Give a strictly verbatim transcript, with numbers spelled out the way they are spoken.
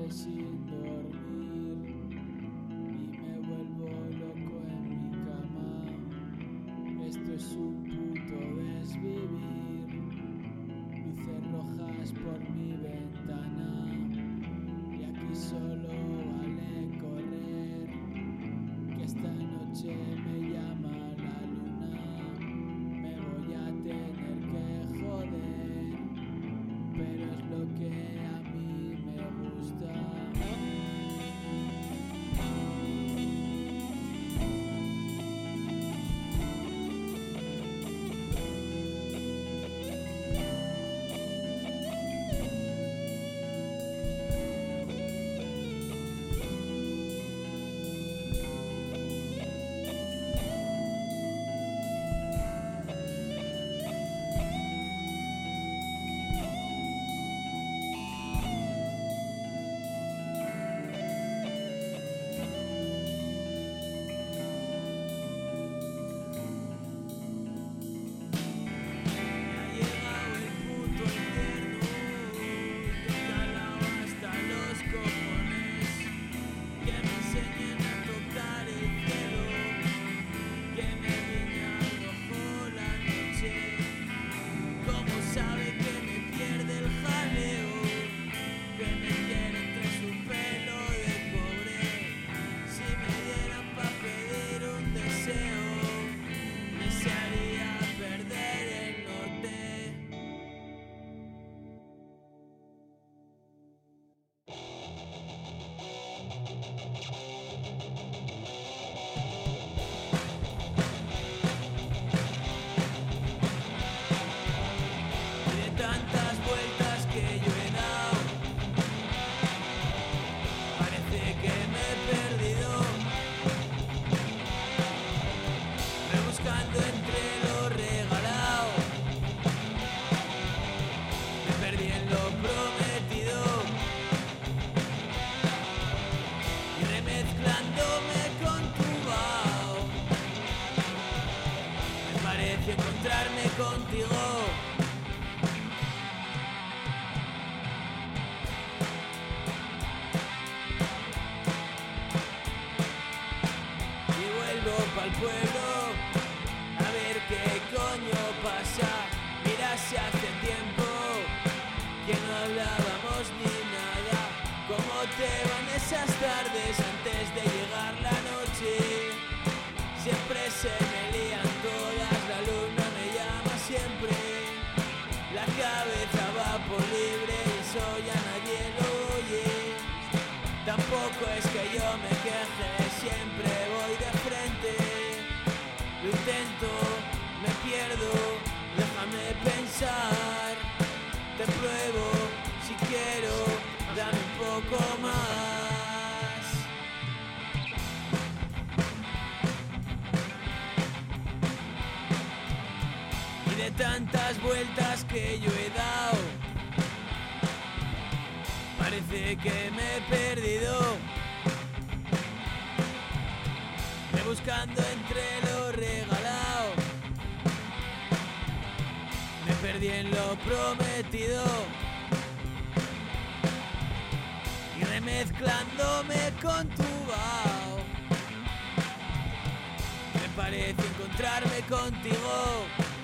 noches sin dormir y me vuelvo loco en mi cama. Esto es un puto desvivir. Luces rojas por mi ventana y aquí solo vale correr, que esta noche me llama la luna. Me voy a tener que joder, pero es lo que a mí me gusta. Encontrarme contigo. Y vuelvo pa'l pueblo a ver qué coño pasa. Mira, si hace tiempo que no hablábamos ni nada. ¿Cómo te van esas tardes antes de llegar la noche? Siempre se me lían todas, la luna me llama siempre. La cabeza va por libre y eso ya nadie lo oye. Tampoco es que yo me queje, siempre voy de frente. Lo intento, me pierdo, déjame pensar. Te pruebo, si quiero, dame un poco más. De tantas vueltas que yo he dado, parece que me he perdido, rebuscando entre lo regalado. Me perdí en lo prometido y remezclándome con tu vaho. Me parece encontrarme contigo.